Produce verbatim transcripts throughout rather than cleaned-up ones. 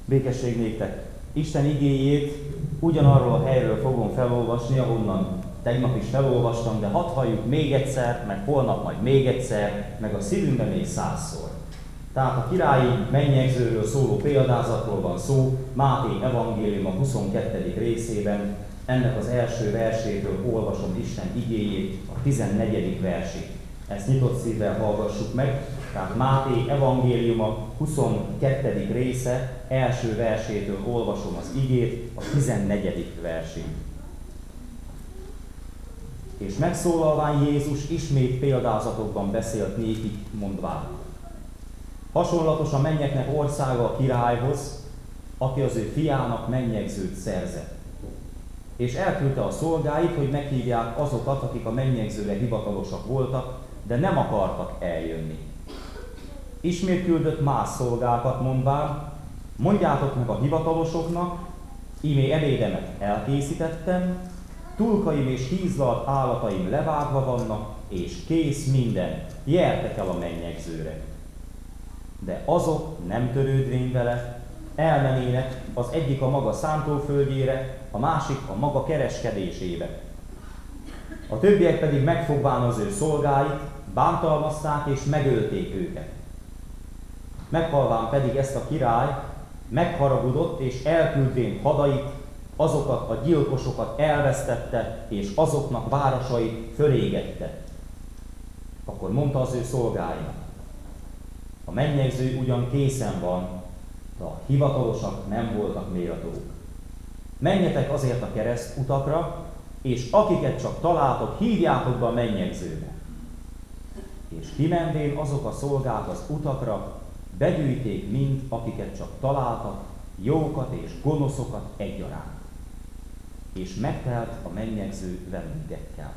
Békesség néktek! Isten igéjét ugyanarról a helyről fogom felolvasni, ahonnan tegnap is felolvastam, de hadd halljuk még egyszer, meg holnap majd még egyszer, meg a szívünkben még százszor. Tehát a királyi mennyegzőről szóló példázatról van szó, Máté evangélium a huszonkettedik részében, ennek az első versétől olvasom Isten igéjét, a tizennegyedik versét. Ezt nyitott szívvel hallgassuk meg, tehát Máté evangélium a huszonkettedik része, első versétől olvasom az igét, a tizennegyedik versét. És megszólalván Jézus ismét példázatokban beszélt nékik, mondván: hasonlatos a mennyeknek országa a királyhoz, aki az ő fiának mennyegzőt szerzett. És elküldte a szolgáit, hogy meghívják azokat, akik a mennyegzőre hivatalosak voltak, de nem akartak eljönni. Ismét küldött más szolgákat, mondván: mondjátok meg a hivatalosoknak, íme ebédemet elkészítettem, tulkaim és hízlalt állataim levágva vannak, és kész minden, gyertek el a mennyegzőre. De azok nem törődvén vele, elmenének, az egyik a maga szántóföldjére, a másik a maga kereskedésébe. A többiek pedig megfogván az ő szolgáit, bántalmazták és megölték őket. Meghalván pedig ezt a király megharagudott és elküldvén hadait, azokat a gyilkosokat elvesztette, és azoknak városait fölégette. Akkor mondta az ő szolgáinak: a mennyegző ugyan készen van, de a hivatalosak nem voltak méltók. Menjetek azért a kereszt utakra, és akiket csak találtok, hívjátok be a mennyegzőbe. És kimenvén azok a szolgák az utakra, begyűjték mind, akiket csak találtak, jókat és gonoszokat egyaránt. És megtelt a mennyegző vendégekkel.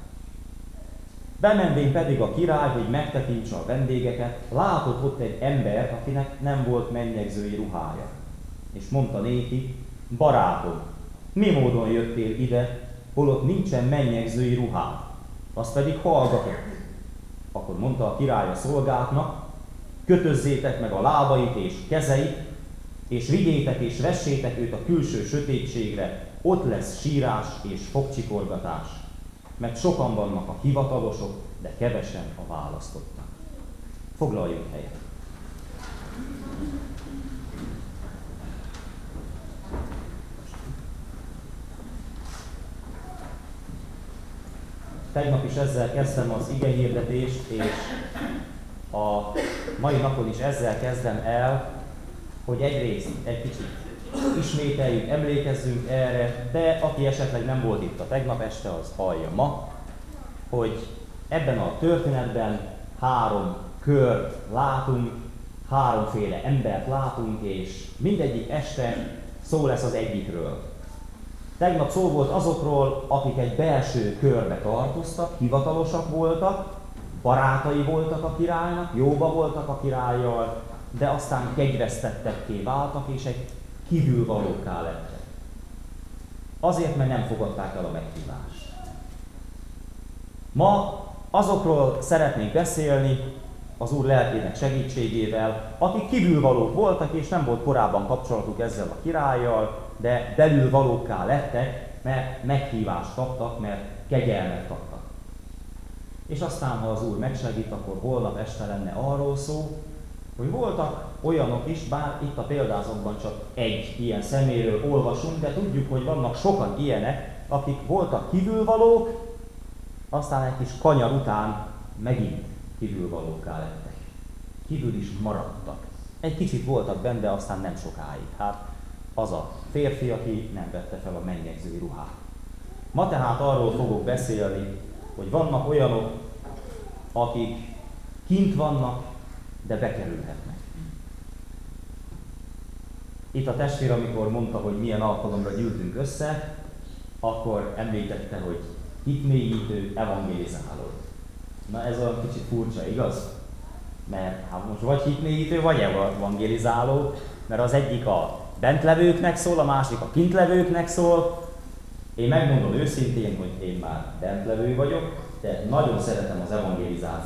Bemenvén pedig a király, hogy megtekintse a vendégeket, látott ott egy embert, akinek nem volt mennyegzői ruhája. És mondta néki: barátom, mi módon jöttél ide, holott nincsen mennyegzői ruhád? Azt pedig hallgatott. Akkor mondta a király a szolgáknak: kötözzétek meg a lábait és kezeit, és vigyétek és vessétek őt a külső sötétségre, ott lesz sírás és fogcsikorgatás, mert sokan vannak a hivatalosok, de kevesen a választottak. Foglaljunk helyet. Tegnap is ezzel kezdtem az igehirdetést, és a mai napon is ezzel kezdem el, hogy egyrészt egy kicsit ismételjük, emlékezzünk erre, de aki esetleg nem volt itt a tegnap este, az hallja ma, hogy ebben a történetben három kört látunk, háromféle embert látunk, és mindegyik este szó lesz az egyikről. Tegnap szó volt azokról, akik egy belső körbe tartoztak, hivatalosak voltak, barátai voltak a királynak, jóba voltak a királlyal, de aztán kegyvesztettekké váltak, és egy kívülvalókká lettek. Azért, mert nem fogadták el a meghívást. Ma azokról szeretnék beszélni, az Úr lelkének segítségével, akik kívülvalók voltak, és nem volt korábban kapcsolatuk ezzel a királlyal, de belülvalókká lettek, mert meghívást kaptak, mert kegyelmet kaptak. És aztán, ha az Úr megsegít, akkor holnap este lenne arról szó, hogy voltak olyanok is, bár itt a példázatban csak egy ilyen szeméről olvasunk, de tudjuk, hogy vannak sokan ilyenek, akik voltak kívülvalók, aztán egy kis kanyar után megint kívülvalókká lettek. Kívül is maradtak. Egy kicsit voltak benne, de aztán nem sokáig. Hát az a férfi, aki nem vette fel a mennyegzői ruhát. Ma tehát arról fogok beszélni, hogy vannak olyanok, akik kint vannak, de bekerülhetnek. Itt a testvér, amikor mondta, hogy milyen alkalomra gyűltünk össze, akkor említette, hogy hitmélyítő, evangélizáló. Na ez olyan kicsit furcsa, igaz? Mert hát most vagy hitmélyítő, vagy evangélizáló, mert az egyik a bentlevőknek szól, a másik a kintlevőknek szól. Én megmondom őszintén, hogy én már bentlevő vagyok, de nagyon szeretem az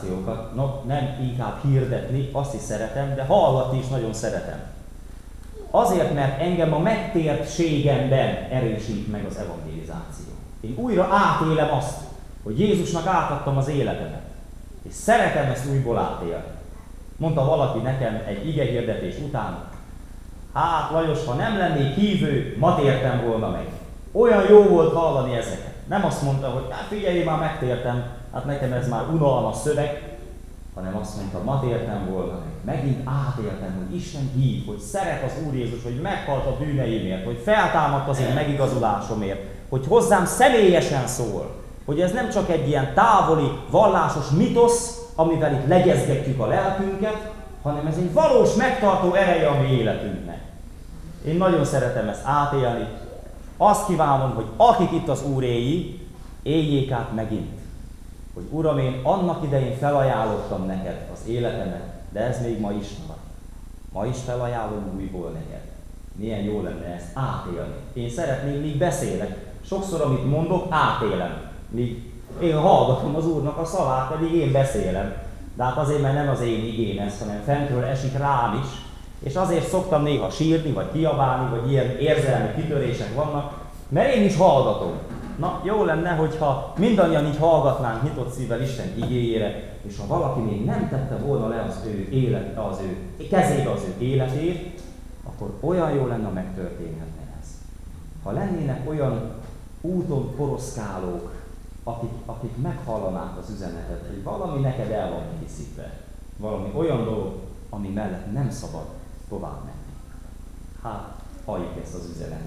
evangélizációkat, no, nem inkább hirdetni, azt is szeretem, de hallgatni is nagyon szeretem. Azért, mert engem a megtértségemben erősít meg az evangelizáció. Én újra átélem azt, hogy Jézusnak átadtam az életemet. És szeretem ezt újból átélni. Mondta valaki nekem egy igehirdetés után, hát Lajos, ha nem lennék hívő, ma tértem volna meg. Olyan jó volt hallani ezeket. Nem azt mondta, hogy hát figyelj, én már megtértem, hát nekem ez már unalmas szöveg, hanem azt mondta, ma tértem volna meg. Megint átéltem, hogy Isten hív, hogy szeret az Úr Jézus, hogy meghalt a bűneimért, hogy feltámadt az én megigazulásomért, hogy hozzám személyesen szól, hogy ez nem csak egy ilyen távoli, vallásos mitosz, amivel itt legyezgetjük a lelkünket, hanem ez egy valós, megtartó ereje a mi életünknek. Én nagyon szeretem ezt átélni. Azt kívánom, hogy akik itt az Úréi, éljék át megint. Hogy Uram, én annak idején felajánlottam neked az életemet, de ez még ma is van. Ma is felajánlom újból neked. Milyen jó lenne ezt átélni. Én szeretném, míg beszélek. Sokszor, amit mondok, átélem. Míg én hallgatom az Úrnak a szavát, pedig én beszélem. De hát azért, mert nem az én igém ez, hanem fentről esik rám is. És azért szoktam néha sírni, vagy kiabálni, vagy ilyen érzelmi kitörések vannak, mert én is hallgatom. Na, jó lenne, hogyha mindannyian így hallgatnánk nyitott szívvel Isten igéjére, és ha valaki még nem tette volna le az ő, élet, az ő kezébe az ő életét, akkor olyan jó lenne, megtörténhetne ez. Ha lennének olyan úton poroszkálók, akik, akik meghallanák az üzenetet, hogy valami neked el van készítve, valami olyan dolog, ami mellett nem szabad tovább menni. Hát, halljuk ezt az üzenetet.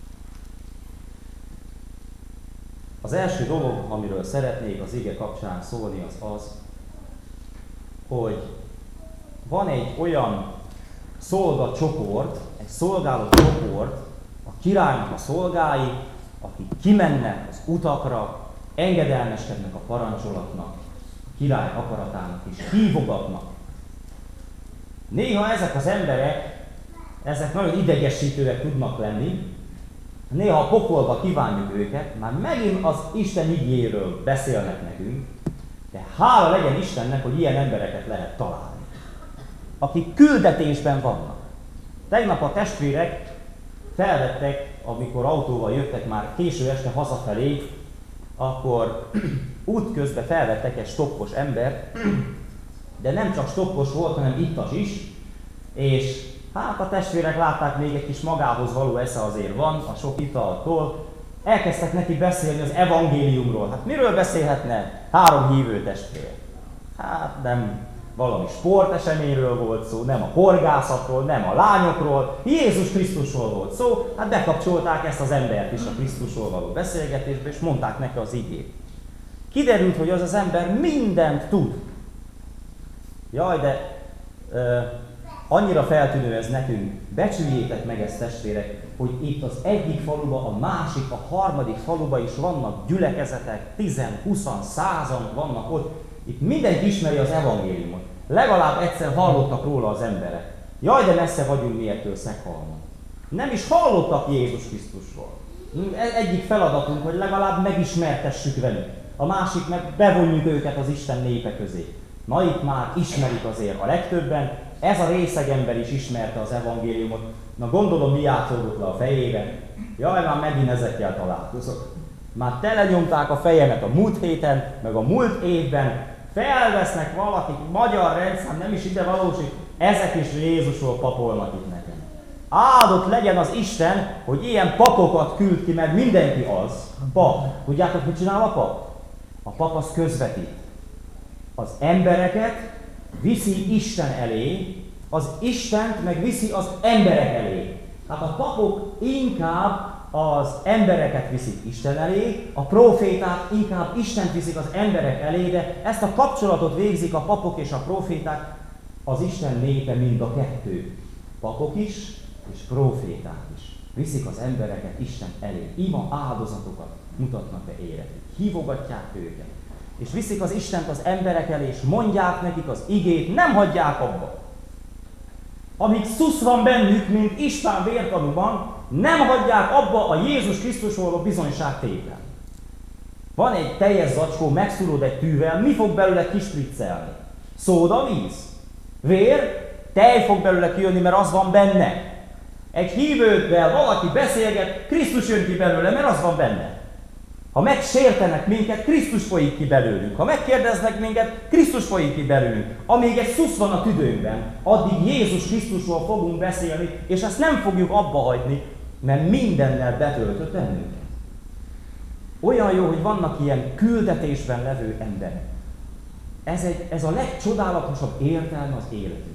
Az első dolog, amiről szeretnék az ige kapcsán szólni, az az, hogy van egy olyan szolgacsoport, egy szolgáló csoport, a királynak a szolgái, akik kimennek az utakra, engedelmeskednek a parancsolatnak, a király akaratának és hívogatnak. Néha ezek az emberek, ezek nagyon idegesítőek tudnak lenni, néha a pokolba kívánjuk őket, már megint az Isten igéről beszélnek nekünk, de hála legyen Istennek, hogy ilyen embereket lehet találni, akik küldetésben vannak. Tegnap a testvérek felvettek, amikor autóval jöttek már késő este hazafelé, akkor útközben felvettek egy stoppos embert, de nem csak stoppos volt, hanem ittas is, és hát a testvérek látták, még egy kis magához való esze azért van, a sok italtól. Elkezdtek neki beszélni az evangéliumról. Hát miről beszélhetne három hívő testvér? Hát nem valami sporteseményről volt szó, nem a horgászatról, nem a lányokról, Jézus Krisztusról volt szó. Hát bekapcsolták ezt az embert is a Krisztusról való beszélgetésbe, és mondták neki az igét. Kiderült, hogy az az ember mindent tud. Jaj, de... Uh, Annyira feltűnő ez nekünk, becsüljétek meg ezt testvérek, hogy itt az egyik faluba, a másik, a harmadik faluba is vannak gyülekezetek, tizen, huszan, százan vannak ott. Itt mindenki ismeri az evangéliumot. Legalább egyszer hallottak róla az emberek. Jaj, de messze vagyunk mi ettől Szekhalmon. Nem is hallottak Jézus Krisztusról. Egyik feladatunk, hogy legalább megismertessük velük. A másik meg bevonjuk őket az Isten népe közé. Na itt már ismerik azért a legtöbben, ez a részeg ember is ismerte az evangéliumot. Na gondolom, mi játszódott le a fejében. Jaj, már megint ezekkel találkozok. Már telenyomták a fejemet a múlt héten, meg a múlt évben. Felvesznek valakik, magyar rendszám, nem is ide valósít, ezek is Jézusról papolnak itt nekem. Áldott legyen az Isten, hogy ilyen papokat küld ki, mert mindenki az. Pap. Tudjátok, mit csinál a pap? A pap az közvetít. Az embereket viszi Isten elé, az Istent meg viszi az emberek elé. Hát a papok inkább az embereket viszik Isten elé, a proféták inkább Istent viszik az emberek elé, de ezt a kapcsolatot végzik a papok és a proféták, az Isten népe mind a kettő. Papok is és proféták is viszik az embereket Isten elé. Ima áldozatokat mutatnak be életük, hívogatják őket. És viszik az Istent az emberek elé, és mondják nekik az igét, nem hagyják abba. Amíg szusz van bennük, mint István vértanúban, nem hagyják abba a Jézus Krisztusról a bizonyságtétel. Van egy teljes zacskó, megszúrod egy tűvel, mi fog belőle kispriccelni? Szóda víz? Vér? Tej fog belőle kijönni, mert az van benne. Egy hívővel valaki beszélget, Krisztus jön ki belőle, mert az van benne. Ha megsértenek minket, Krisztus folyik ki belőlünk. Ha megkérdeznek minket, Krisztus folyik ki belőlünk. Amíg egy szusz van a tüdőnkben, addig Jézus Krisztusról fogunk beszélni, és ezt nem fogjuk abba hagyni, mert mindennel betöltött bennünket. Olyan jó, hogy vannak ilyen küldetésben levő emberek. Ez, egy, ez a legcsodálatosabb értelme az életünkben.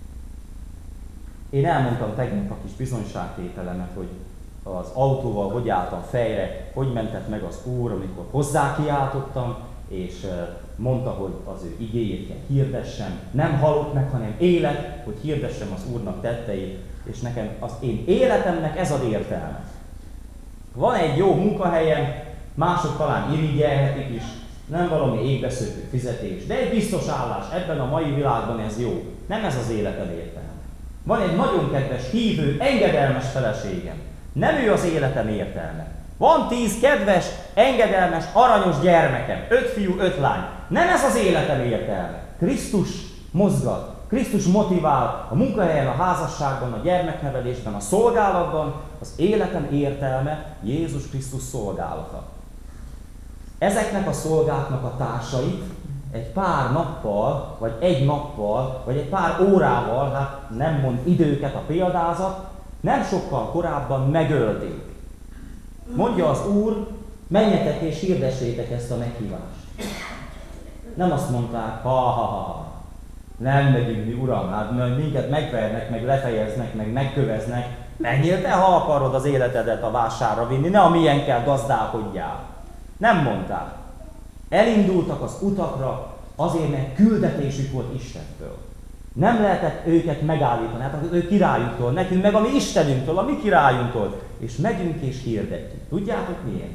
Én elmondtam tegnap a kis bizonyságtételemet, hogy az autóval hogy álltam fejre, hogy mentett meg az Úr, amikor hozzá kiáltottam, és mondta, hogy az ő igéjét kell hirdessem. Nem halott meg, hanem élet, hogy hirdessem az Úrnak tetteit, és nekem az én életemnek ez az értelme. Van egy jó munkahelyem, mások talán irigyelhetik is, nem valami égbeszökő fizetés, de egy biztos állás, ebben a mai világban ez jó. Nem ez az életem értelme. Van egy nagyon kedves, hívő, engedelmes feleségem. Nem ő az életem értelme. Van tíz kedves, engedelmes, aranyos gyermekem. Öt fiú, öt lány. Nem ez az életem értelme. Krisztus mozgat. Krisztus motivál a munkahelyen, a házasságban, a gyermeknevelésben, a szolgálatban. Az életem értelme Jézus Krisztus szolgálata. Ezeknek a szolgáknak a társait egy pár nappal, vagy egy nappal, vagy egy pár órával, hát nem mond időket a példázat, nem sokkal korábban megölték. Mondja az Úr, menjetek és hirdessétek ezt a meghívást. Nem azt mondták, ha, ha, ha, nem megyünk mi, Uram, hát minket megvernek, meg lefejeznek, meg megköveznek. Menjél te, ha akarod az életedet a vásárra vinni, ne a milyenkkel gazdálkodjál. Nem mondták. Elindultak az utakra, azért, mert küldetésük volt Istentől. Nem lehetett őket megállítani, hát az ő királyunktól, nekünk meg a mi Istenünktől, a mi királyunktól. És megyünk és hirdetjük. Tudjátok miért?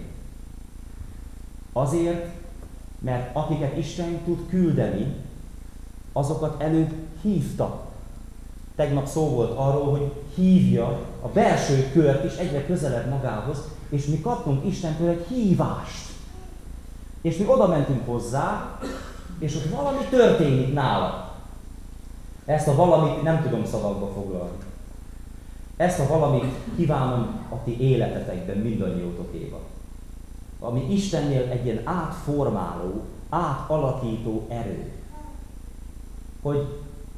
Azért, mert akiket Isten tud küldeni, azokat előbb hívta. Tegnap szó volt arról, hogy hívja a belső kört is egyre közelebb magához, és mi kaptunk Istentől egy hívást. És mi oda mentünk hozzá, és ott valami történik nála. Ezt a valamit nem tudom szavakba foglalni. Ezt a valamit kívánom a ti életetekben, mindannyiótokéban. Ami Istennél egy ilyen átformáló, átalakító erő. Hogy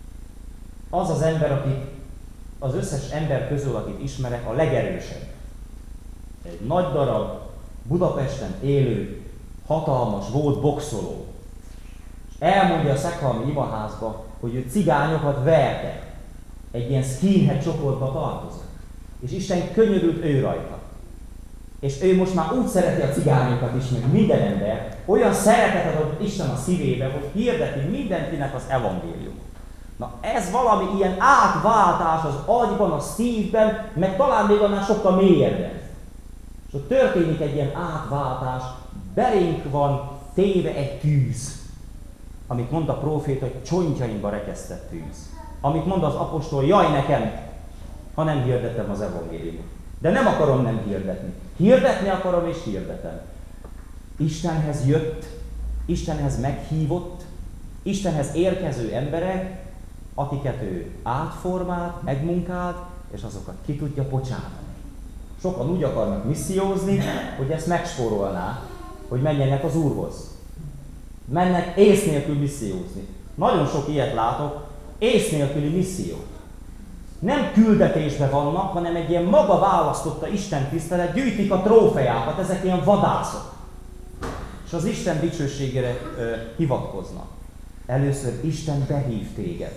az az ember, akit az összes ember közül, akit ismerek, a legerősebb. Egy nagy darab, Budapesten élő, hatalmas, volt boxoló. És elmondja a Szekhalmi imaházba, hogy ő cigányokat verte. Egy ilyen skinhead csoportba tartozott. És Isten könyörült ő rajta. És ő most már úgy szereti a cigányokat is, meg minden ember, olyan szeretetet adott Isten a szívébe, hogy hirdeti mindenkinek az evangéliumot. Na ez valami ilyen átváltás az agyban, a szívben, meg talán még annál sokkal mélyebben. És ott történik egy ilyen átváltás, belénk van téve egy tűz, amit mond a próféta, hogy csontjaimba rekesztett tűz. Amit mond az apostol, jaj nekem, ha nem hirdetem az evangéliumot. De nem akarom nem hirdetni. Hirdetni akarom és hirdetem. Istenhez jött, Istenhez meghívott, Istenhez érkező emberek, akiket ő átformált, megmunkált, és azokat ki tudja bocsátani. Sokan úgy akarnak missziózni, hogy ezt megspórolná, hogy menjenek az Úrhoz. Mennek ész nélkül missziózni. Nagyon sok ilyet látok, ész nélküli misszió. Nem küldetésben vannak, hanem egy ilyen maga választotta Isten tisztelet, gyűjtik a trófeákat, ezek ilyen vadászok. És az Isten dicsőségére ö, hivatkoznak. Először Isten behív téged,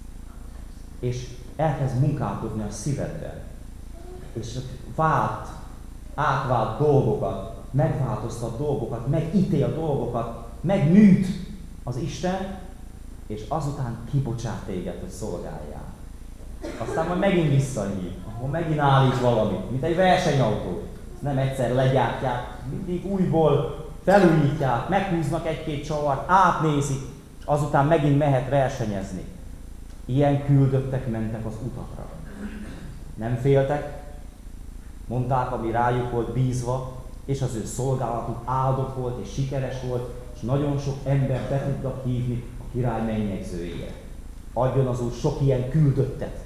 és elkezd munkálkodni a szívedben. És vált, átvált dolgokat, megváltoztat dolgokat, megítél dolgokat, megműt az Isten, és azután kibocsát téged, hogy szolgáljál. Aztán majd megint visszahív, akkor megint állít valamit, mint egy versenyautó. Nem egyszer legyártják, mindig újból felújítják, meghúznak egy-két csavart, átnézik, és azután megint mehet versenyezni. Ilyen küldöttek mentek az utakra. Nem féltek, mondták, ami rájuk volt bízva, és az ő szolgálatuk áldott volt és sikeres volt, és nagyon sok ember be tudtak hívni a király mennyegzőjére. Adjon az Úr sok ilyen küldöttet,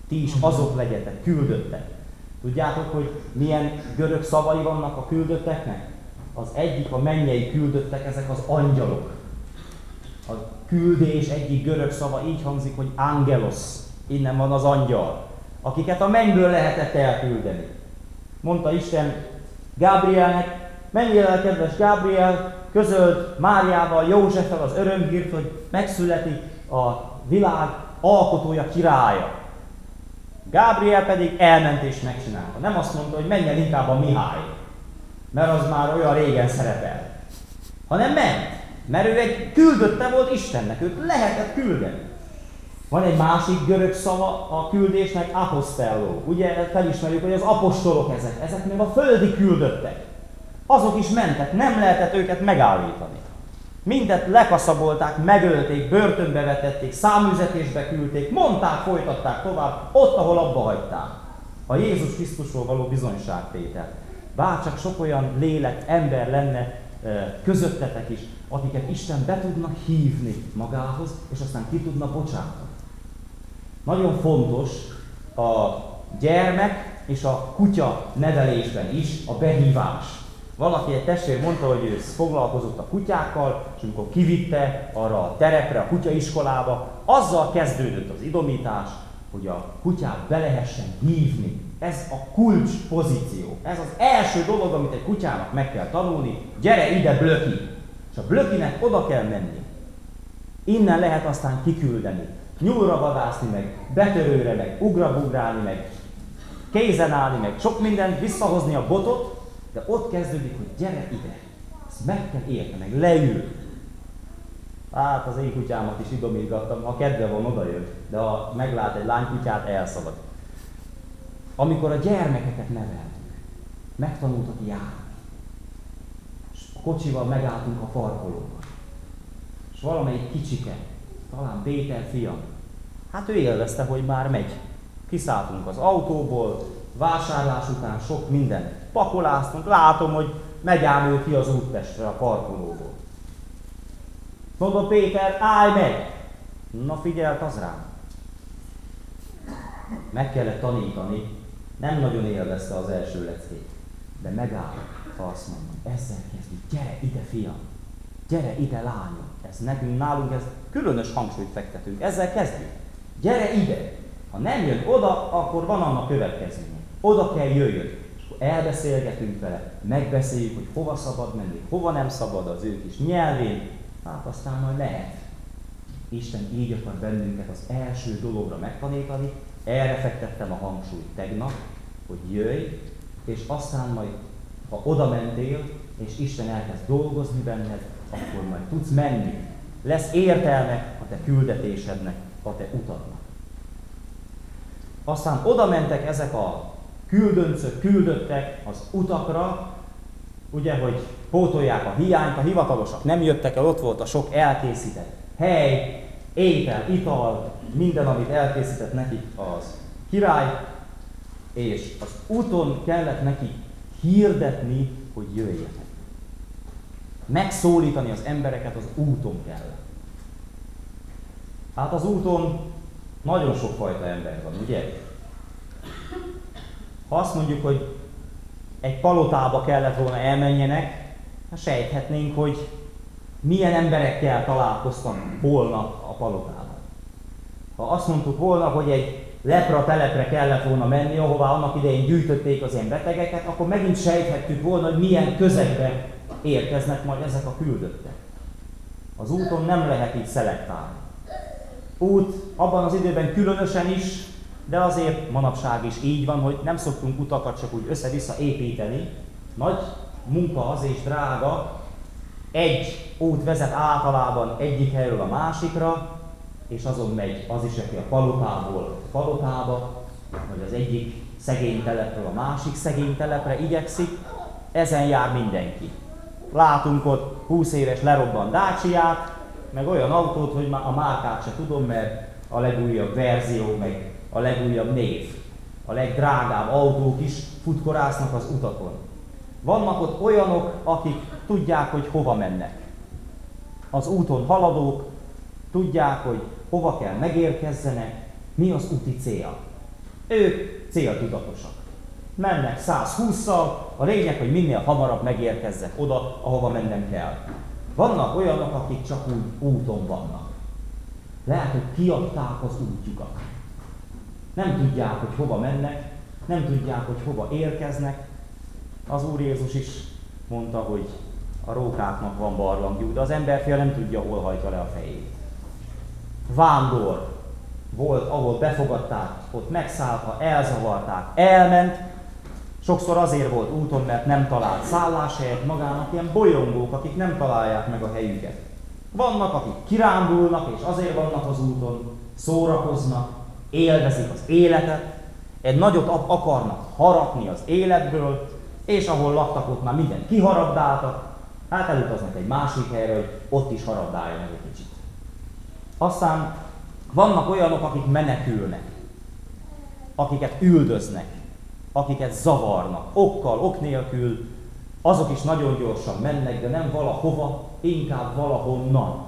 Ti is azok legyetek, küldöttek. Tudjátok, hogy milyen görög szavai vannak a küldötteknek? Az egyik, a mennyei küldöttek, ezek az angyalok. A küldés egyik görög szava így hangzik, hogy angelos. Innen van az angyal, akiket a mennyből lehetett elküldeni. Mondta Isten Gábrielnek, menjél el, kedves Gábriel, közöld Máriával, Józseffel az örömhírt, hogy megszületik a világ alkotója, királya. Gábriel pedig elment és megcsinálta. Nem azt mondta, hogy menjen inkább a Mihály, mert az már olyan régen szerepel. Hanem ment, mert ő egy küldötte volt Istennek, őt lehetett küldeni. Van egy másik görög szava a küldésnek, apostello. Ugye felismerjük, hogy az apostolok ezek, ezek még a földi küldöttek. Azok is mentek, nem lehetett őket megállítani. Mindet lekaszabolták, megölték, börtönbe vetették, száműzetésbe küldték, mondták, folytatták tovább, ott, ahol abba hagyták. A Jézus Krisztusról való bizonyságtétel. Bárcsak sok olyan lélek, ember lenne közöttetek is, akiket Isten be tudna hívni magához, és aztán ki tudna bocsátani. Nagyon fontos a gyermek és a kutya nevelésben is a behívás. Valaki, egy testvér mondta, hogy ő foglalkozott a kutyákkal, és amikor kivitte arra a terepre, a kutyaiskolába, azzal kezdődött az idomítás, hogy a kutyát be lehessen hívni. Ez a kulcs pozíció. Ez az első dolog, amit egy kutyának meg kell tanulni. Gyere ide, Blöki! És a Blökinek oda kell menni. Innen lehet aztán kiküldeni. Nyúlra vadászni meg, betörőre meg, ugrabugrálni meg, kézen állni meg, sok mindent, visszahozni a botot, de ott kezdődik, hogy gyere ide. Ezt meg kell érteni, meg leül. Hát az én kutyámat is idomítgattam, ha kedve van, odajön, de ha meglát egy lánykutyát, elszalad. Amikor a gyermekeket neveltük, megtanultak járni, és a kocsival megálltunk a parkolóban, és valamelyik kicsike, talán Péter fiam, hát ő élvezte, hogy már megy. Kiszálltunk az autóból, vásárlás után sok mindent pakoláztunk, látom, hogy megy ám ő ki az úttestre a parkolóból. Mondom, Péter, állj meg! Na figyelt az rám. Meg kellett tanítani, nem nagyon élvezte az első leckét, de megállok, ha azt mondom, ezzel kezdjük, gyere ide fiam, gyere ide lányom, ez nekünk, nálunk ez különös hangsúlyt fektetünk, ezzel kezdjük, gyere ide, ha nem jön oda, akkor van annak következménye, oda kell jöjjön, és akkor elbeszélgetünk vele, megbeszéljük, hogy hova szabad menni, hova nem szabad az ő kis nyelvén, hát aztán majd lehet. Isten így akar bennünket az első dologra megtanítani, erre fektettem a hangsúlyt tegnap, hogy jöjj, és aztán majd, ha oda mentél, és Isten elkezd dolgozni benned, akkor majd tudsz menni. Lesz értelme a te küldetésednek, a te utadnak. Aztán oda mentek ezek a küldöncök, küldöttek az utakra, ugye, hogy pótolják a hiányt, a hivatalosak nem jöttek el, ott volt a sok elkészített hely, étel, ital, minden, amit elkészített nekik az király, és az úton kellett nekik hirdetni, hogy jöjjenek. Megszólítani az embereket az úton kellett. Hát az úton nagyon sokfajta ember van, ugye? Ha azt mondjuk, hogy egy palotába kellett volna elmenjenek, hát sejthetnénk, hogy milyen emberekkel találkoztak volna a palotában. Ha azt mondtuk volna, hogy egy lepra telepre kellett volna menni, ahová annak idején gyűjtötték az ilyen betegeket, akkor megint sejthettük volna, hogy milyen közegbe érkeznek majd ezek a küldöttek. Az úton nem lehet így szelektálni. Út abban az időben különösen is, de azért manapság is így van, hogy nem szoktunk utakat csak úgy össze-vissza építeni. Nagy munka az és drága, egy út vezet általában egyik helyről a másikra, és azon megy az is, aki a palotából a palotába, vagy az egyik szegény telepről a másik szegény telepre igyekszik, ezen jár mindenki. Látunk ott húsz éves lerobbant Daciát, meg olyan autót, hogy a márkát se tudom, mert a legújabb verzió, meg a legújabb név. A legdrágább autók is futkorásznak az utakon. Vannak ott olyanok, akik tudják, hogy hova mennek. Az úton haladók tudják, hogy hova kell megérkezzenek, mi az úti cél. Ők céltudatosak. Mennek száz hússzal, a lényeg, hogy minél hamarabb megérkezzek oda, ahova mennem kell. Vannak olyanok, akik csak úgy úton vannak. Lehet, hogy kiadták az útjukat. Nem tudják, hogy hova mennek, nem tudják, hogy hova érkeznek. Az Úr Jézus is mondta, hogy a rókáknak van barlangjuk, de az emberfia nem tudja, hol hajtja le a fejét. Vándor volt, ahol befogadták, ott megszállta, elzavarták, elment. Sokszor azért volt úton, mert nem talált szálláshelyet magának, ilyen bolyongók, akik nem találják meg a helyüket. Vannak, akik kirándulnak, és azért vannak az úton, szórakoznak, élvezik az életet, egy nagyot akarnak harapni az életből, és ahol laktak, ott már mindent kiharabdáltak, hát elutaznak egy másik helyre, hogy ott is harabdálja meg egy kicsit. Aztán vannak olyanok, akik menekülnek, akiket üldöznek, akiket zavarnak, okkal, ok nélkül, azok is nagyon gyorsan mennek, de nem valahova, inkább valahonnan.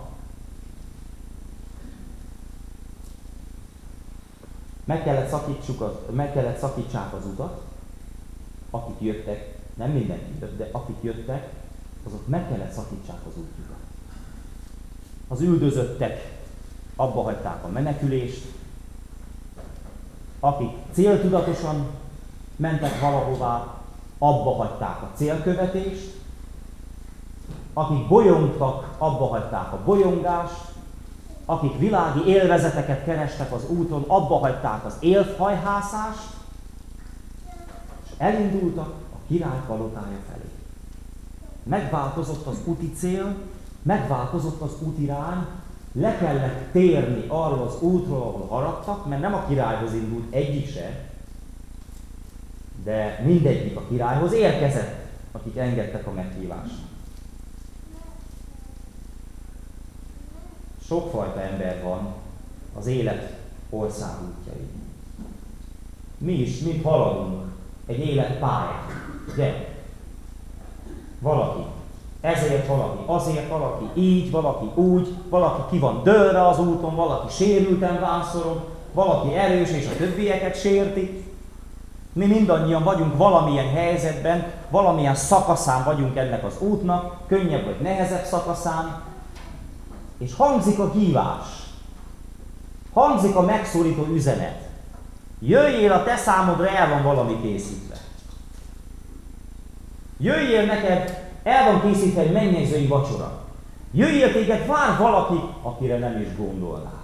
Meg kellett, szakítsuk az, meg kellett szakítsák az utat, akik jöttek, nem mindenki jött, de akik jöttek, azok meg kellett szakítsák az útjukat. Az üldözöttek abba hagyták a menekülést, akik céltudatosan mentek valahová, abba hagyták a célkövetést, akik bolyongtak, abba hagyták a bolyongást, akik világi élvezeteket kerestek az úton, abba hagyták az élfhajhászást, és elindultak a király palotája felé. Megváltozott az úti cél, megváltozott az útirány, le kellett térni arról az útról, ahol haraptak, mert nem a királyhoz indult egyik se, de mindegyik a királyhoz érkezett, akik engedtek a meghívásnak. Sokfajta ember van az élet országútjain. Mi is, mint haladunk egy életpályán, ugye? Valaki ezért, valaki azért, valaki így, valaki úgy, valaki ki van dőlve az úton, valaki sérülten vászorog, valaki erős és a többieket sérti. Mi mindannyian vagyunk valamilyen helyzetben, valamilyen szakaszán vagyunk ennek az útnak, könnyebb vagy nehezebb szakaszán, és hangzik a hívás, hangzik a megszólító üzenet. Jöjjél, a te számodra el van valami készítve. Jöjjél, neked el van készítve egy mennyegzői vacsora. Jöjjél, téged vár valaki, akire nem is gondolnál.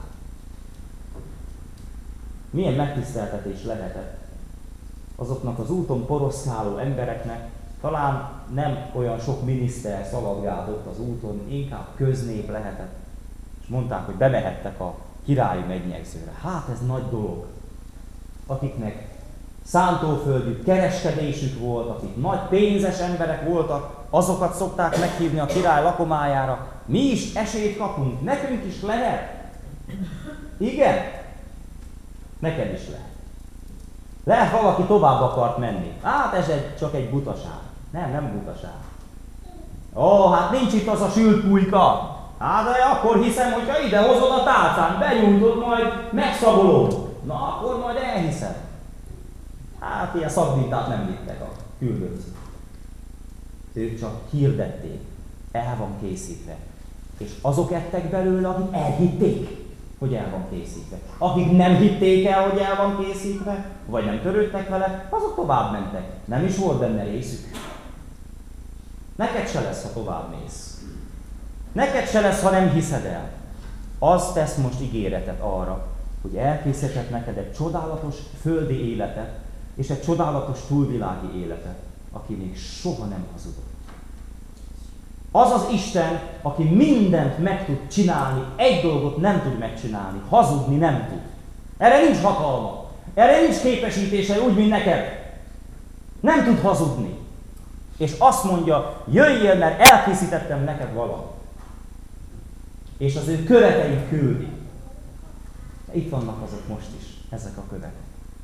Milyen megtiszteltetés lehetett azoknak az úton poroszkáló embereknek, talán nem olyan sok miniszter szaladgált ott az úton, inkább köznép lehetett. És mondták, hogy bemehettek a királyi megnyegzőre. Hát ez nagy dolog. Akiknek szántóföldjük, kereskedésük volt, akik nagy pénzes emberek voltak, azokat szokták meghívni a király lakomájára. Mi is esélyt kapunk, nekünk is lehet. Igen? Neked is lehet. Lehet, valaki tovább akart menni. Hát ez egy, csak egy butaság. Nem, nem butaság. Ó, hát nincs itt az a sült pulyka. Hát de akkor hiszem, hogyha ide hozod a tálcán, benyújtod, majd megszagolod. Na akkor majd elhiszem. Hát ilyen szakmintát nem vittek a küldözők. Ők csak hirdették. El van készítve. És azok ettek belőle, akik elhitték, hogy el van készítve. Akik nem hitték el, hogy el van készítve, vagy nem törődtek vele, azok tovább mentek. Nem is volt benne részük. Neked se lesz, ha tovább mész. Neked se lesz, ha nem hiszed el. Az tesz most ígéretet arra, hogy elkészített neked egy csodálatos földi életet, és egy csodálatos túlvilági életet, aki még soha nem hazudott. Az az Isten, aki mindent meg tud csinálni, egy dolgot nem tud megcsinálni, hazudni nem tud. Erre nincs hatalma, erre nincs képesítése úgy, mint neked. Nem tud hazudni. És azt mondja, jöjjél, mert elkészítettem neked valamit. És az ő követei küldi. Itt vannak azok most is, ezek a követek.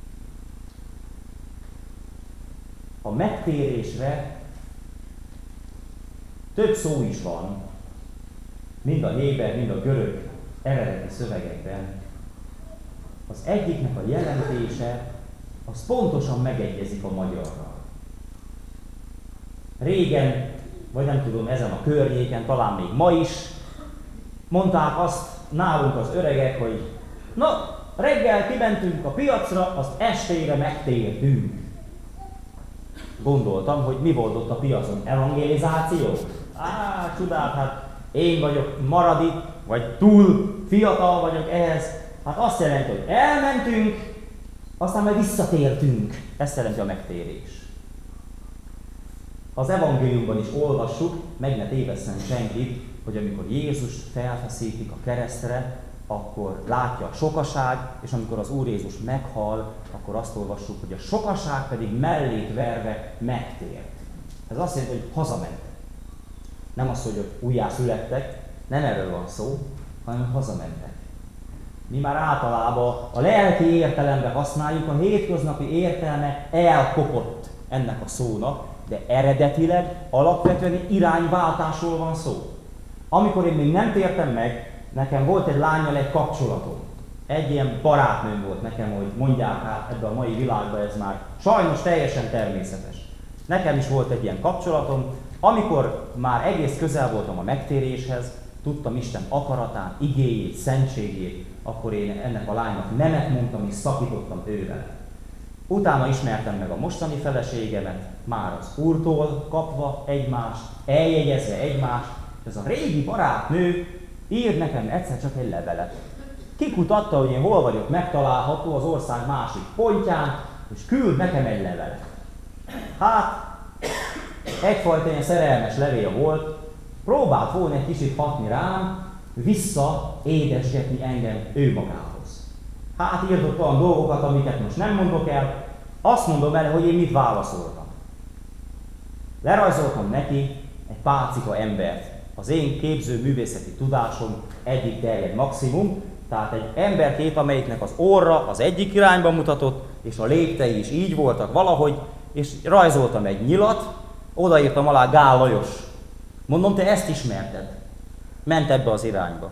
A megtérésre több szó is van, mind a héber, mind a görög eredeti szövegekben. Az egyiknek a jelentése az pontosan megegyezik a magyarral. Régen, vagy nem tudom, ezen a környéken, talán még ma is, mondták azt nálunk az öregek, hogy na, reggel kimentünk a piacra, azt estére megtértünk. Gondoltam, hogy mi volt ott a piacon? Evangelizáció? Á, csodát, hát én vagyok maradi, vagy túl fiatal vagyok ehhez. Hát azt jelenti, hogy elmentünk, aztán majd visszatértünk. Ezt jelenti a megtérés. Az evangéliumban is olvassuk, meg ne tévesszen senkit, hogy amikor Jézust felfeszítik a keresztre, akkor látja a sokaság, és amikor az Úr Jézus meghal, akkor azt olvassuk, hogy a sokaság pedig mellét verve megtért. Ez azt jelenti, hogy hazamentek. Nem az, hogy újjászülettek, nem erről van szó, hanem hazamentek. Mi már általában a lelki értelemben használjuk, a hétköznapi értelme elkopott ennek a szónak, de eredetileg, alapvetően irányváltásról van szó. Amikor én még nem tértem meg, nekem volt egy lánnyal egy kapcsolatom. Egy ilyen barátnőm volt nekem, hogy mondják, hát ebben a mai világban ez már sajnos teljesen természetes. Nekem is volt egy ilyen kapcsolatom, amikor már egész közel voltam a megtéréshez, tudtam Isten akaratán, igéjét, szentségét, akkor én ennek a lánynak nemet mondtam és szakítottam ővel. Utána ismertem meg a mostani feleségemet, már az Úrtól kapva egymást, eljegyezve egymást, és ez a régi barátnő ír nekem egyszer csak egy levelet. Kikutatta, hogy én hol vagyok megtalálható az ország másik pontján, és küld nekem egy levelet. Hát, egyfajta ilyen szerelmes levél volt, próbált volna egy kicsit hatni rám, vissza édesgetni engem ő magához. Hát írtott olyan dolgokat, amiket most nem mondok el, azt mondom el, hogy én mit válaszoltam. Lerajzoltam neki egy pálcika embert. Az én képző művészeti tudásom egyik terjed maximum, tehát egy emberkép, amelyiknek az orra az egyik irányba mutatott, és a léptei is így voltak valahogy, és rajzoltam egy nyilat, odaírtam alá Gál Lajos. Mondom, te ezt ismerted. Ment ebbe az irányba.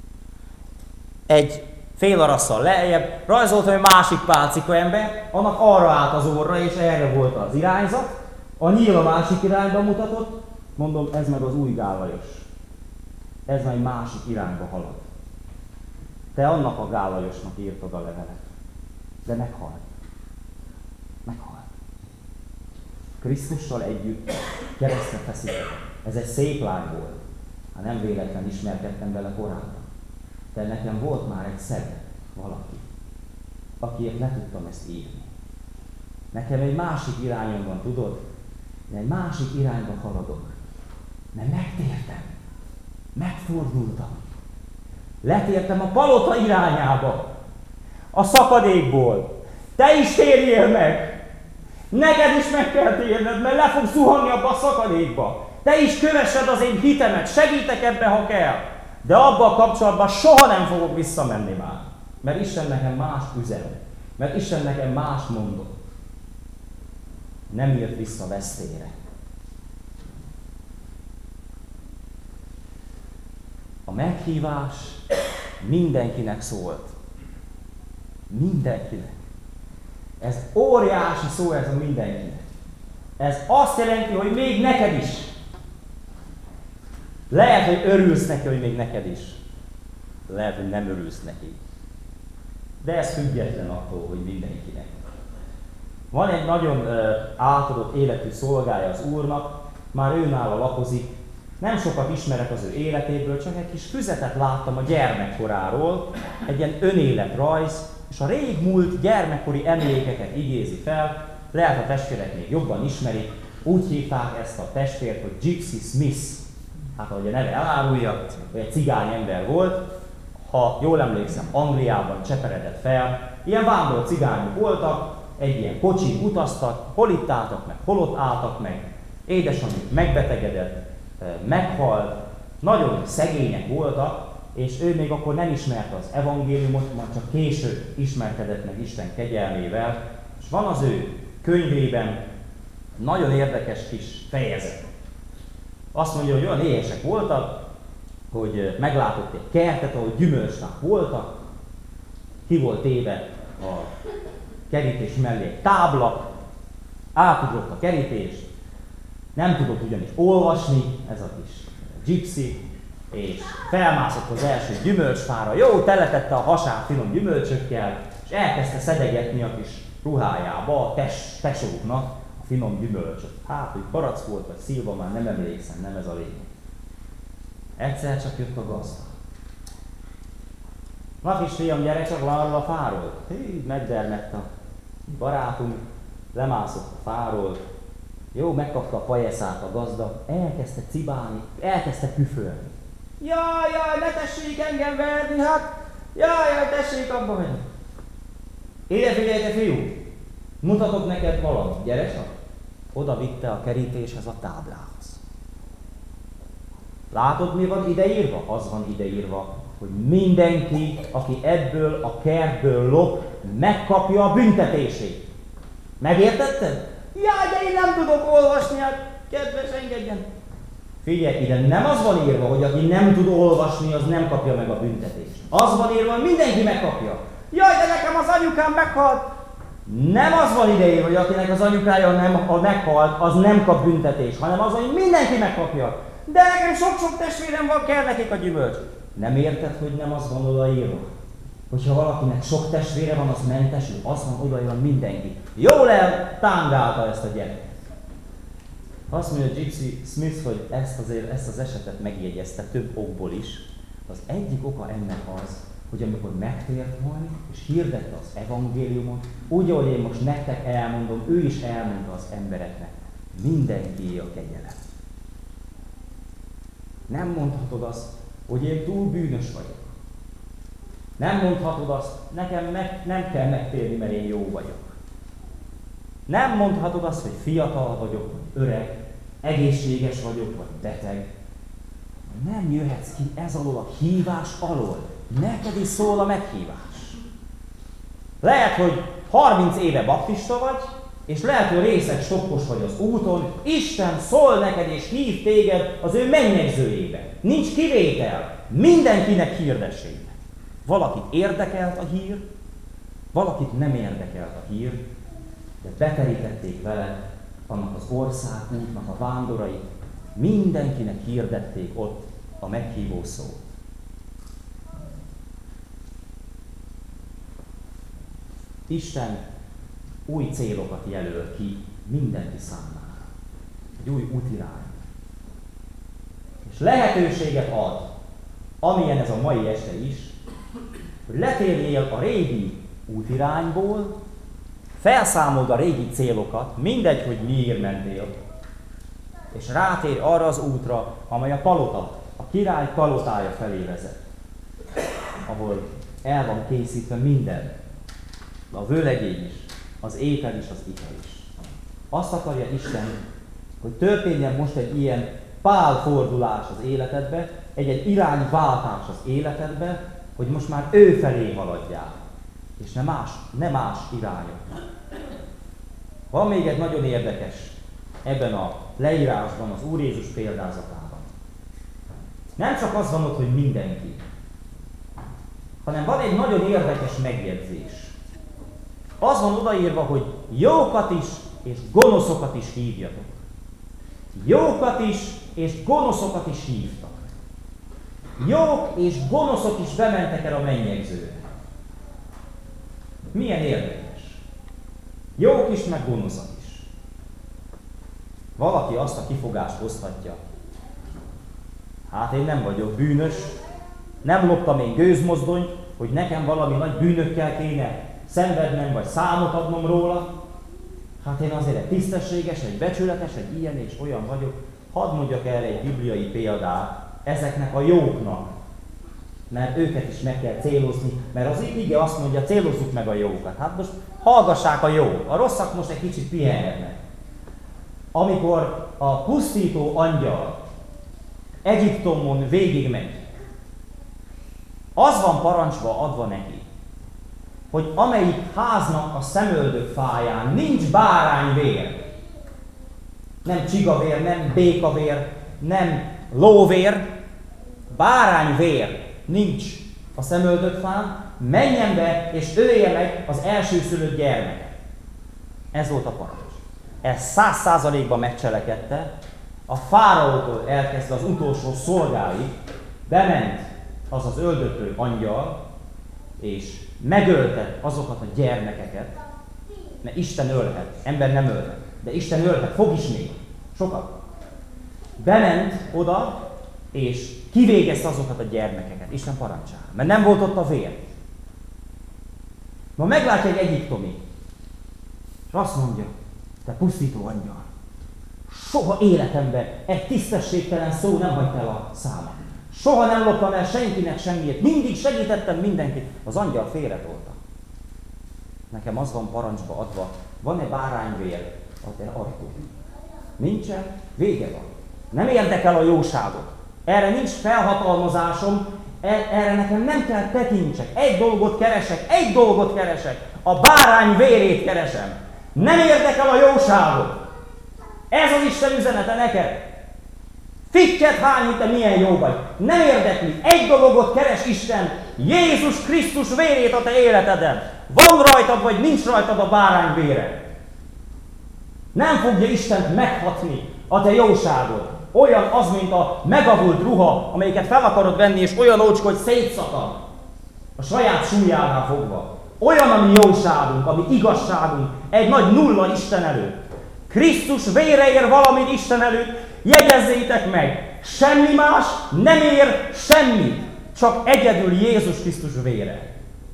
Egy fél arasszal lejjebb rajzoltam egy másik pálcika ember, annak arra állt az orra, és erre volt az irányzat. A nyíl a másik irányba mutatott, mondom, ez meg az új Gál Lajos. Ez már egy másik irányba halad. Te annak a Gál Lajosnak írtad a levelet. De meghalt. Meghalt. Krisztussal együtt keresztre feszítettek. Ez egy szép lány volt. Hát nem véletlen ismerkedtem vele korábban. De nekem volt már egy szebb valaki, akiért le tudtam ezt írni. Nekem egy másik irányon van, tudod? De egy másik irányba haladok. Mert megtértem. Megfordultam. Letértem a palota irányába. A szakadékból. Te is térjél meg! Neked is meg kell térned, mert le fogsz zuhanni abba a szakadékba. Te is kövessed az én hitemet, segítek ebbe, ha kell. De abban a kapcsolatban soha nem fogok visszamenni már. Mert Isten nekem más üzen. Mert Isten nekem más mondott. Nem jött vissza vesztére. A meghívás mindenkinek szólt. Mindenkinek. Ez óriási szó, ez a mindenkinek. Ez azt jelenti, hogy még neked is. Lehet, hogy örülsz neki, hogy még neked is. Lehet, hogy nem örülsz neki. De ez független attól, hogy mindenkinek. Van egy nagyon uh, átadott életű szolgája az Úrnak, már őnála lakozik. Nem sokat ismerek az ő életéből, csak egy kis füzetet láttam a gyermekkoráról, egy ilyen önéletrajz, és a régmúlt gyermekkori emlékeket igézi fel, lehet a testvérek még jobban ismerik, úgy hívták ezt a testvért, hogy Gypsy Smith. Hát ahogy a neve elárulja, hogy egy cigány ember volt, ha jól emlékszem, Angliában cseperedett fel, ilyen vándor cigányok voltak, egy ilyen kocsin utaztak, hol itt álltak meg, hol ott álltak meg, édesanyjuk megbetegedett, meghalt, nagyon szegények voltak, és ő még akkor nem ismerte az evangéliumot, majd csak később ismerkedett meg Isten kegyelmével, és van az ő könyvében nagyon érdekes kis fejezet. Azt mondja, hogy olyan éhesek voltak, hogy meglátott egy kertet, ahol gyümölcsfák voltak, ki volt téve a kerítés mellé egy tábla, átugrott a kerítést, nem tudott ugyanis olvasni, ez a kis gypsy, és felmászott az első gyümölcsfára, jó, teletette a hasát finom gyümölcsökkel, és elkezdte szedegetni a kis ruhájába a tes, tesóknak a finom gyümölcsöt. Hát, hogy barack volt, vagy szilva, már nem emlékszem, nem ez a lényeg. Egyszer csak jött a gazda. Na kisfiam, gyere csak le arról a fáról. Hí, megdermett a barátunk, lemászott a fáról. Jó, megkapta a pajeszát a gazda, elkezdte cibálni, elkezdte küfölni. Jaj, jaj, ne tessék engem verni, hát! Jaj, jaj, tessék abba menni! Ide figyelj, te fiú! Mutatok neked valamit, gyere csak! Oda vitte a kerítéshez a táblához. Látod, mi van ideírva? Az van ideírva, hogy mindenki, aki ebből a kertből lop, megkapja a büntetését. Megértetted? Jaj, de én nem tudok olvasni, hát kedves, engedjen! Figyelj ide, nem az van írva, hogy aki nem tud olvasni, az nem kapja meg a büntetést. Az van írva, hogy mindenki megkapja. Jaj, de nekem az anyukám meghalt! Nem az van ideírva, hogy akinek az anyukája nem, a meghalt, az nem kap büntetést, hanem az, hogy mindenki megkapja. De nekem sok-sok testvérem van, kell nekik a gyümölcs. Nem érted, hogy nem az van odaírva? Hogyha valakinek sok testvére van, az mentesül, az van odaírva mindenki. Jól eltángálta ezt a gyereket. Azt mondja Gypsy Smith, hogy ezt, azért, ezt az esetet megjegyezte több okból is. Az egyik oka ennek az, hogy amikor megtért majd, és hirdette az evangéliumot, úgy, ahogy én most nektek elmondom, ő is elmondta az embereknek, mindenkié a kegyelem. Nem mondhatod azt, hogy én túl bűnös vagyok. Nem mondhatod azt, nekem meg, nem kell megtérni, mert én jó vagyok. Nem mondhatod azt, hogy fiatal vagyok, vagy öreg, egészséges vagyok, vagy beteg. Nem jöhetsz ki ez alól a hívás alól. Neked is szól a meghívás. Lehet, hogy harminc éve baptista vagy, és lehet, hogy részeg stoppos vagy az úton, Isten szól neked és hív téged az ő mennyegzőjébe. Nincs kivétel, mindenkinek hirdessék. Valakit érdekelt a hír, valakit nem érdekelt a hír, de beterítették vele annak az országútnak a vándorait, mindenkinek hirdették ott a meghívó szót. Isten új célokat jelöl ki mindenki számára. Egy új útirány. És lehetőséget ad, amilyen ez a mai este is, hogy letérjél a régi útirányból, felszámold a régi célokat, mindegy, hogy miért mentél, és rátér arra az útra, amely a palota, a király palotája felé vezet, ahol el van készítve minden, a vőlegény is, az étel is, az ital is. Azt akarja Isten, hogy történjen most egy ilyen pálfordulás az életedbe, egy-egy irányváltás az életedbe, hogy most már ő felé haladjál, és ne más, ne más irányok. Van még egy nagyon érdekes ebben a leírásban, az Úr Jézus példázatában. Nem csak az van ott, hogy mindenki, hanem van egy nagyon érdekes megjegyzés. Az van odaírva, hogy jókat is és gonoszokat is hívjatok. Jókat is és gonoszokat is hívtak. Jók és gonoszok is bementek el a mennyegzőre. Milyen érdekes. Jók is, meg gonoszak is. Valaki azt a kifogást hozhatja. Hát én nem vagyok bűnös, nem loptam én gőzmozdonyt, hogy nekem valami nagy bűnökkel kéne szenvednem, vagy számot adnom róla. Hát én azért egy tisztességes, egy becsületes, egy ilyen és olyan vagyok. Hadd mondjak erre egy bibliai példát ezeknek a jóknak. Mert őket is meg kell célozni, mert az ige azt mondja, célozzuk meg a jókat. Hát most hallgassák a jó, a rosszak most egy kicsit pihenhetnek. Amikor a pusztító angyal Egyiptomon végigmegy, az van parancsba adva neki, hogy amelyik háznak a szemöldök fáján nincs bárányvér, nem csigavér, nem békavér, nem lóvér, bárányvér nincs a szemöldök fán, menjen be és ölje meg az elsőszülött gyermeket. Ez volt a parancs. Ez száz százalékban megcselekedte, a fáraótól elkezdve az utolsó szolgáig bement az az öldöklő angyal, és megölte azokat a gyermekeket, mert Isten ölhet, ember nem ölhet, de Isten ölhet, fog is még, sokat. Bement oda, és kivégezte azokat a gyermekeket, Isten parancsára, mert nem volt ott a vér. Ma meglátja egy egyiptomi, és azt mondja, te pusztító angyal, soha életemben egy tisztességtelen szó nem hagyt el a számat. Soha nem loptam el senkinek semmiért, mindig segítettem mindenkit. Az angyal félretolta. Nekem az van parancsba adva, van-e bárányvér a te ajtón? Nincsen, vége van. Nem érdekel a jóságot. Erre nincs felhatalmazásom, erre nekem nem kell tekintsek. Egy dolgot keresek, egy dolgot keresek. A bárány vérét keresem. Nem érdekel a jóságot. Ez az Isten üzenete neked. Fittyet hány, hogy te milyen jó vagy. Nem érdekli. Egy dolgot keres Isten. Jézus Krisztus vérét a te életeden. Van rajtad, vagy nincs rajtad a bárány vére. Nem fogja Istent meghatni a te jóságod. Olyan az, mint a megavult ruha, amelyiket fel akarod venni, és olyan ócska, hogy szétszakad. A saját súlyánál fogva. Olyan a mi jóságunk, a mi igazságunk. Egy nagy nulla Isten előtt. Krisztus vére ér valamit Isten előtt. Jegyezzétek meg, semmi más nem ér semmit, csak egyedül Jézus Krisztus vére.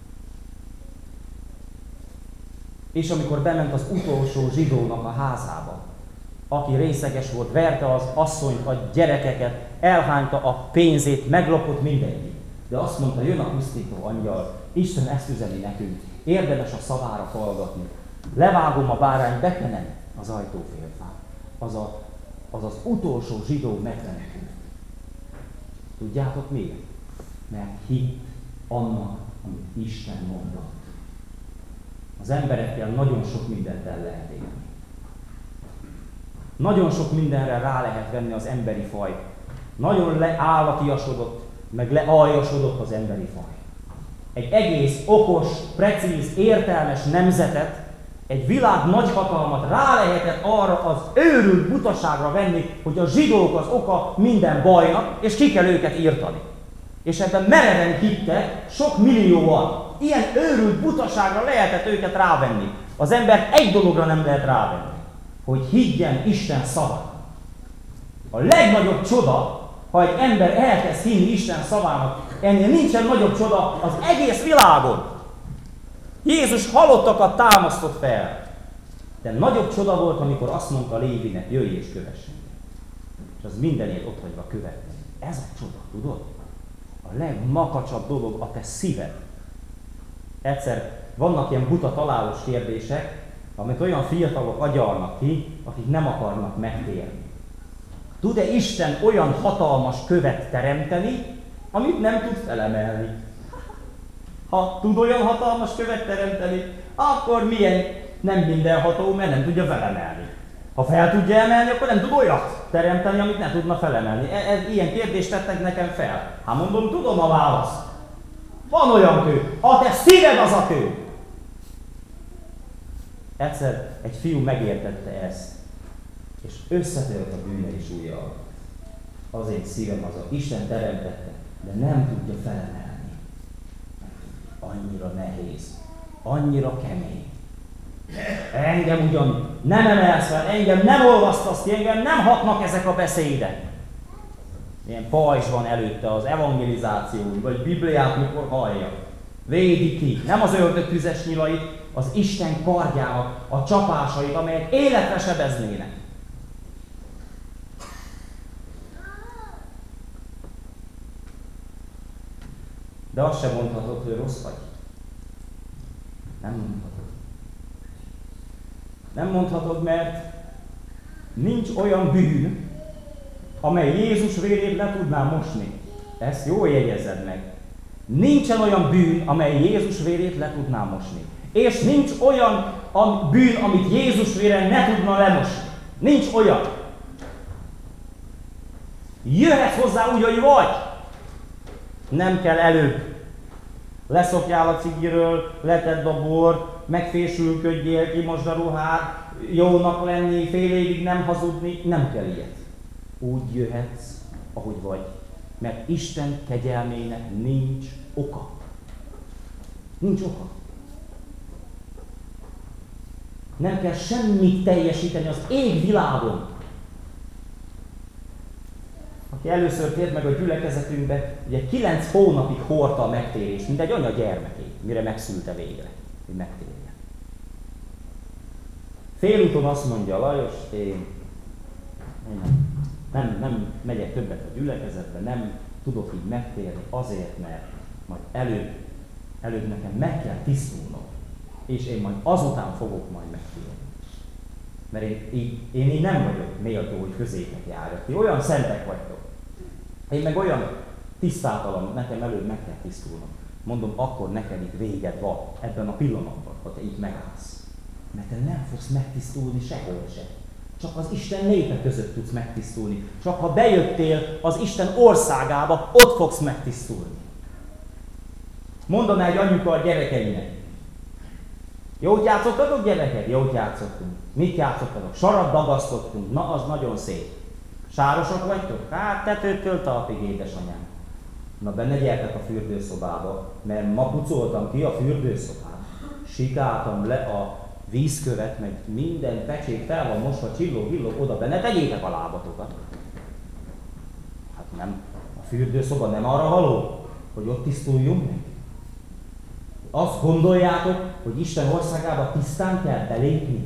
És amikor bement az utolsó zsidónak a házába, aki részeges volt, verte az asszonyt, a gyerekeket, elhányta a pénzét, meglopott mindenkit. De azt mondta, jön a pusztító angyal, Isten ezt üzeni nekünk, érdemes a szavára hallgatni. Levágom a bárány, bekenem az ajtófélfát. Az a az az utolsó zsidó megmenekült. Tudjátok miért? Mert hitt annak, amit Isten mondott. Az emberekkel nagyon sok mindent el lehet élni. Nagyon sok mindenre rá lehet venni az emberi faj. Nagyon leállatiasodott, meg lealjasodott az emberi faj. Egy egész okos, precíz, értelmes nemzetet, egy világ nagyhatalmat rá lehetett arra az őrült butaságra venni, hogy a zsidók az oka minden bajnak, és ki kell őket írtani. És ebben mereven hittek, sok millióan. Ilyen őrült butaságra lehetett őket rávenni. Az ember egy dologra nem lehet rávenni, hogy higgyen Isten szavát. A legnagyobb csoda, ha egy ember elkezd hinni Isten szavának, ennél nincsen nagyobb csoda az egész világon. Jézus halottakat támasztott fel. De nagyobb csoda volt, amikor azt mondta Lévinek, jöjj és kövess. És az mindenért ott hagyva követni. Ez a csoda, tudod? A legmakacsabb dolog a te szíved. Egyszer vannak ilyen buta találós kérdések, amit olyan fiatalok agyalnak ki, akik nem akarnak megtérni. Tud-e Isten olyan hatalmas követ teremteni, amit nem tud felemelni? Ha tud olyan hatalmas követ teremteni, akkor milyen nem mindenható, mert nem tudja felemelni. Ha fel tudja emelni, akkor nem tud olyat teremteni, amit nem tudna felemelni. E, e, ilyen kérdést tettek nekem fel. Hát mondom, tudom a választ. Van olyan kő. A te szíved az a kő. Egyszer egy fiú megértette ezt, és összetört a bűne és ujjal. Az én szívem az a Isten teremtette, de nem tudja felemelni. Annyira nehéz, annyira kemény. Engem ugyan nem emelsz fel, engem nem olvasztasz ki, engem nem hatnak ezek a beszédek. Ilyen pajzs van előtte az evangelizáción, vagy Bibliát mikor hallja. Védi ki, nem az ördög tüzes nyilait, az Isten kardjának a csapásait, amelyek életre sebeznének. De azt sem mondhatod, hogy rossz vagy. Nem mondhatod. Nem mondhatod, mert nincs olyan bűn, amely Jézus vérét le tudná mosni. Ezt jól jegyezzed meg. Nincsen olyan bűn, amely Jézus vérét le tudná mosni. És nincs olyan bűn, amit Jézus vére ne tudna lemosni. Nincs olyan. Jöhetsz hozzá úgy, hogy vagy. Nem kell előbb Leszokjál a cigiről, letedd a bort, megfésülködjél, kimosd a ruhád, jónak lenni, fél évig nem hazudni, nem kell ilyet. Úgy jöhetsz, ahogy vagy, mert Isten kegyelmének nincs oka. Nincs oka. Nem kell semmit teljesíteni az égvilágon. Aki először tért meg a gyülekezetünkbe, ugye kilenc hónapig hordta a megtérést, mint egy anya gyermekét, mire megszülte végre, hogy megtérjen. Félúton azt mondja Lajos, én, én nem, nem, nem megyek többet a gyülekezetbe, nem tudok így megtérni azért, mert majd előbb, előbb nekem meg kell tisztulnom, és én majd azután fogok majd megtérni. Mert én így, én így nem vagyok méltó, hogy közétek járjak. Ti olyan szentek vagytok. Én meg olyan tisztátalan, nekem előbb meg kell tisztulnom. Mondom, akkor neked itt véged van ebben a pillanatban, ha te itt megállsz. Mert te nem fogsz megtisztulni sehol se. Csak az Isten népe között tudsz megtisztulni. Csak ha bejöttél az Isten országába, ott fogsz megtisztulni. Mondaná egy anyuka a gyerekeinek. Jót játszottatok, gyerekek? Jót játszottunk. Mit játszottatok? Sarat dagasztottunk. Na, az nagyon szép. Sárosak vagytok? Hát tetőtől talpig, édesanyám. Na, benne gyertek a fürdőszobába, mert ma pucoltam ki a fürdőszobát. Sikáltam le a vízkövet, meg minden pecsét fel van mosva, csillog-villog, oda benne tegyétek a lábatokat. Hát nem, a fürdőszoba nem arra való, hogy ott tisztuljunk meg. Azt gondoljátok, hogy Isten országába tisztán kell belépni?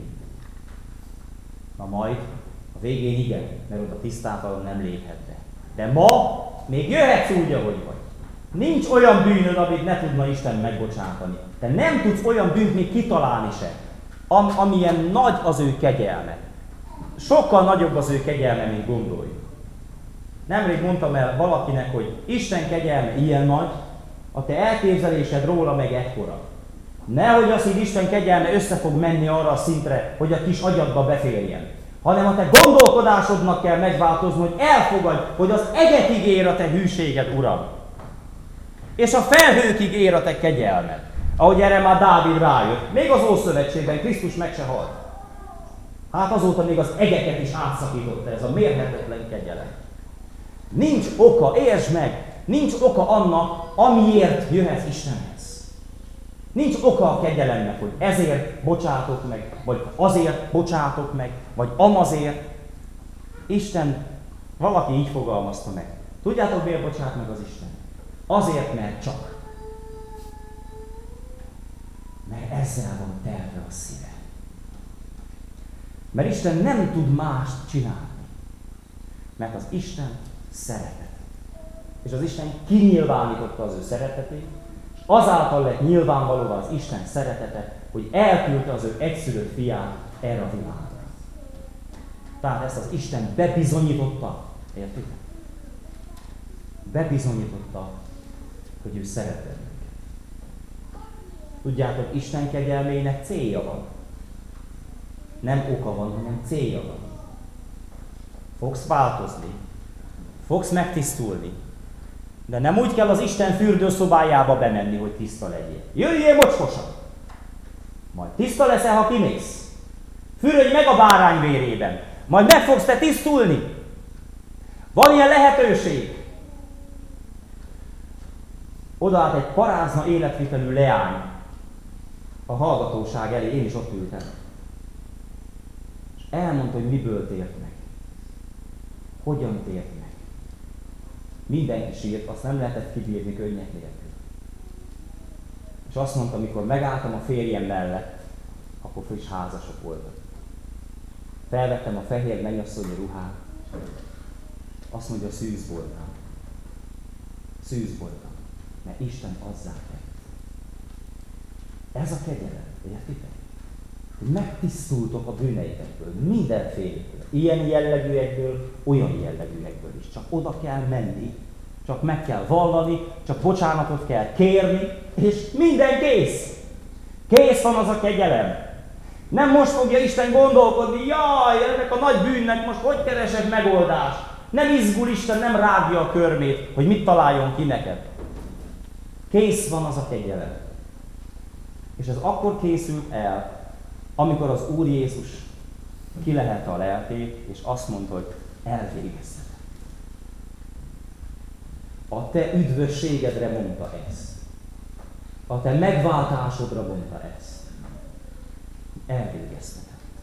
Na majd, a végén igen, mert oda tisztátalan nem léphet be. De ma még jöhetsz úgy, ahogy vagy. Nincs olyan bűnöd, amit ne tudna Isten megbocsátani. Te nem tudsz olyan bűnt még kitalálni se, am, amilyen nagy az ő kegyelme. Sokkal nagyobb az ő kegyelme, mint gondoljuk. Nemrég mondtam el valakinek, hogy Isten kegyelme ilyen nagy, a te elképzelésed róla meg ekkora. Nehogy az, hogy Isten kegyelme össze fog menni arra a szintre, hogy a kis agyadba beférjen. Hanem a te gondolkodásodnak kell megváltozni, hogy elfogadj, hogy az egekig ér a te hűséged, Uram. És a felhőkig ér a te kegyelmed. Ahogy erre már Dávid rájött. Még az Ószövetségben Krisztus meg se halt. Hát azóta még az egeket is átszakította ez a mérhetetlen kegyelem. Nincs oka, értsd meg! Nincs oka annak, amiért jöhetsz Istenhez. Nincs oka a kegyelemnek, hogy ezért bocsátok meg, vagy azért bocsátok meg, vagy amazért. Isten, valaki így fogalmazta meg. Tudjátok, miért bocsát meg az Isten? Azért, mert csak. Mert ezzel van telve a szíve. Mert Isten nem tud mást csinálni. Mert az Isten szeretet. És az Isten kinyilvánította az ő szeretetét, és azáltal lett nyilvánvalóvá az Isten szeretete, hogy elküldte az ő egyszülött fiát erre a világra. Tehát ezt az Isten bebizonyította, értitek? Bebizonyította, hogy ő szeret bennünket. Tudjátok, Isten kegyelmének célja van. Nem oka van, hanem célja van. Fogsz változni, fogsz megtisztulni, de nem úgy kell az Isten fürdőszobájába bemenni, hogy tiszta legyél. Jöjjél mocskosan! Majd tiszta leszel, ha kimész. Fürödj meg a bárány vérében. Majd meg fogsz te tisztulni. Van ilyen lehetőség. Odaállt egy parázna életvitelű leány a hallgatóság elé, én is ott ültem. És elmondta, hogy miből tért meg. Hogyan tért meg. Mindenki sírt, azt nem lehetett kibírni könnyek nélkül. És azt mondta, amikor megálltam a férjem mellett, akkor friss házasok voltak. Felvettem a fehér mennyasszonyi ruhát, azt mondja, szűz voltam. Szűz voltam, mert Isten azzá tett. Ez a kegyelem, értitek? Hogy megtisztultok a bűneitekből, mindenfélekből, ilyen jellegűekből, olyan jellegűekből is. Csak oda kell menni, csak meg kell vallani, csak bocsánatot kell kérni, és minden kész. Kész van az a kegyelem. Nem most fogja Isten gondolkodni, jaj, ennek a nagy bűnnek most hogy keresek megoldást. Nem izgul Isten, nem rágja a körmét, hogy mit találjon ki neked. Kész van az a kegyelem. És ez akkor készült el, amikor az Úr Jézus kilehelte a lelkét, és azt mondta, hogy elvégezted. A te üdvösségedre mondta ezt. A te megváltásodra mondta ezt. Elvégezted.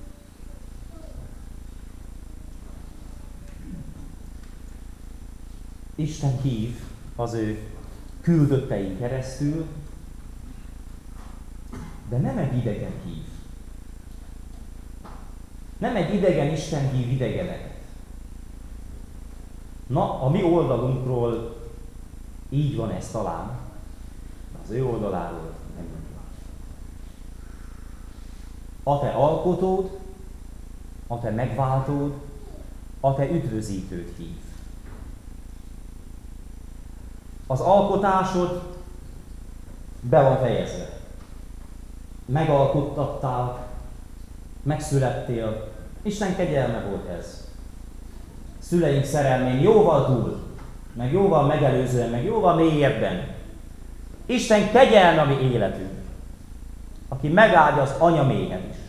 Isten hív az ő küldöttein keresztül, de nem egy idegen hív. Nem egy idegen Isten hív idegeneket. Na, a mi oldalunkról így van ez talán, de az ő oldaláról nem így van. A te alkotód, a te megváltód, a te üdvözítőd hív. Az alkotásod be van fejezve. Megalkottattál, megszülettél. Isten kegyelme volt ez. Szüleink szerelmén jóval túl, meg jóval megelőzően, meg jóval mélyebben. Isten kegyelme a mi életünk, aki megáldja az anyaméhen is.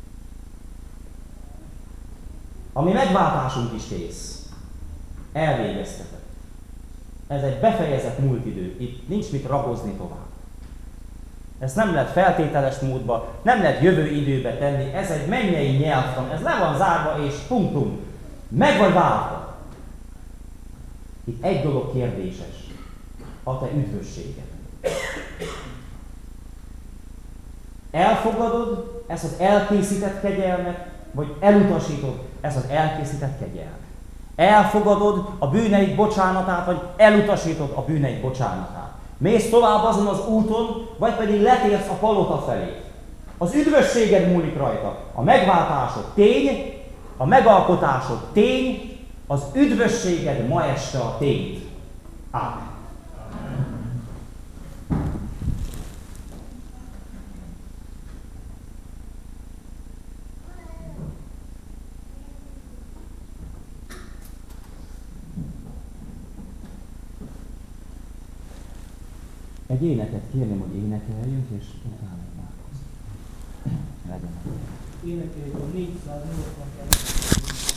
A mi megváltásunk is kész. Elvégeztetett. Ez egy befejezett múlt idő. Itt nincs mit ragozni tovább. Ezt nem lehet feltételes módba, nem lehet jövő időbe tenni. Ez egy mennyei nyelvtan. Ez le van zárva és punktum. Meg vagy váltva. Itt egy dolog kérdéses. A te üdvösséged. Elfogadod ezt az elkészített kegyelmet, vagy elutasítod ezt az elkészített kegyelmet? Elfogadod a bűneid bocsánatát, vagy elutasítod a bűneid bocsánatát? Mész tovább azon az úton, vagy pedig letérsz a palota felé. Az üdvösséged múlik rajta. A megváltásod tény, a megalkotásod tény, az üdvösséged ma este a tény. Ámen. Egy éneket kérném, hogy énekeljünk, és utána imádkozzunk. Legyen. Énekeljük a négyszáznyolcvankettő.